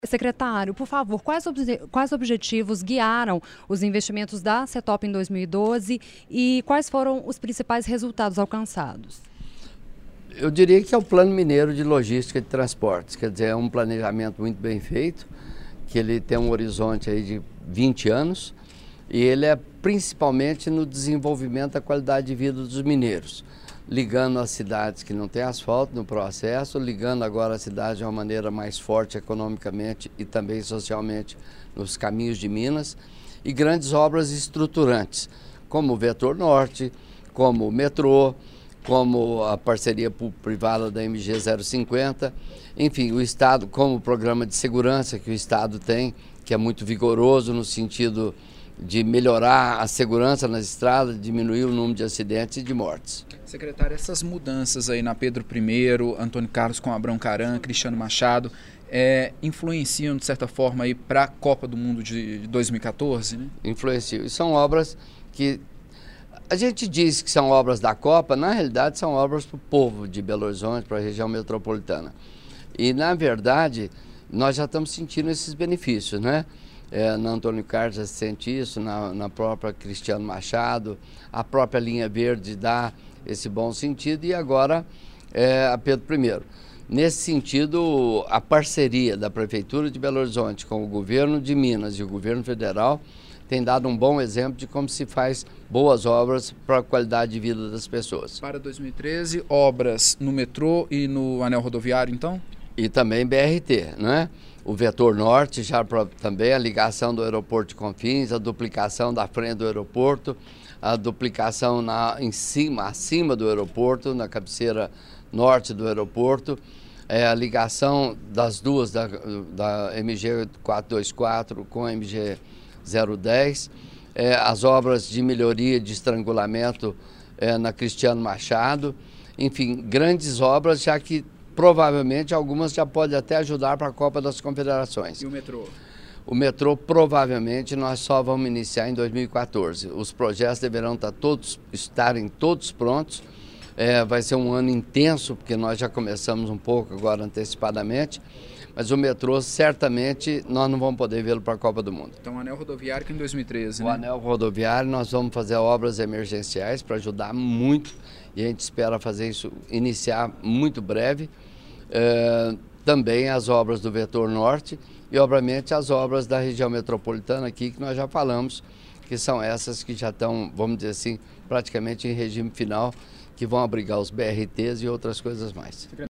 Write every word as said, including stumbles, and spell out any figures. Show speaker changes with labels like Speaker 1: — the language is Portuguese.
Speaker 1: Secretário, por favor, quais, obje quais objetivos guiaram os investimentos da CETOP em dois mil e doze e quais foram os principais resultados alcançados?
Speaker 2: Eu diria que é o Plano Mineiro de Logística de Transportes, quer dizer, é um planejamento muito bem feito, que ele tem um horizonte aí de vinte anos e ele é principalmente no desenvolvimento da qualidade de vida dos mineiros, ligando as cidades que não têm asfalto no processo, ligando agora a cidade de uma maneira mais forte economicamente e também socialmente nos caminhos de Minas, e grandes obras estruturantes, como o Vetor Norte, como o metrô, como a parceria público-privada da M G zero cinquenta, enfim, o Estado, como o programa de segurança que o Estado tem, que é muito vigoroso no sentido de melhorar a segurança nas estradas, diminuir o número de acidentes e de mortes.
Speaker 3: Secretário, essas mudanças aí na Pedro I, Antônio Carlos com Abrão Caran, Cristiano Machado, é, influenciam de certa forma aí para a Copa do Mundo de dois mil e quatorze, né?
Speaker 2: Influenciam. E são obras que a gente diz que são obras da Copa, na realidade são obras para o povo de Belo Horizonte, para a região metropolitana. E na verdade nós já estamos sentindo esses benefícios, né? É, na Antônio Carlos já se sente isso, na, na própria Cristiano Machado, a própria linha verde dá esse bom sentido e agora é, a Pedro I. Nesse sentido, a parceria da Prefeitura de Belo Horizonte com o governo de Minas e o governo federal tem dado um bom exemplo de como se faz boas obras para a qualidade de vida das pessoas.
Speaker 3: Para dois mil e treze, obras no metrô e no anel rodoviário, então?
Speaker 2: E também B R T, né? O Vetor Norte, já pra, também a ligação do aeroporto de Confins, a duplicação da frente do aeroporto, a duplicação na, em cima, acima do aeroporto, na cabeceira norte do aeroporto, é, a ligação das duas, da, da M G quatrocentos e vinte e quatro com a M G zero dez, é, as obras de melhoria de estrangulamento é, na Cristiano Machado, enfim, grandes obras, já que provavelmente algumas já podem até ajudar para a Copa das Confederações.
Speaker 3: E o metrô?
Speaker 2: O metrô provavelmente nós só vamos iniciar em dois mil e quatorze. Os projetos deverão estar todos, estarem todos prontos. É, vai ser um ano intenso, porque nós já começamos um pouco agora antecipadamente, mas o metrô certamente nós não vamos poder vê-lo para a Copa do Mundo.
Speaker 3: Então o anel rodoviário que é em dois mil e treze,
Speaker 2: o
Speaker 3: né?
Speaker 2: O anel rodoviário nós vamos fazer obras emergenciais para ajudar muito e a gente espera fazer isso, iniciar muito breve. É, também as obras do Vetor Norte e obviamente as obras da região metropolitana aqui que nós já falamos, que são essas que já estão, vamos dizer assim, praticamente em regime final, que vão abrigar os B R Ts e outras coisas mais.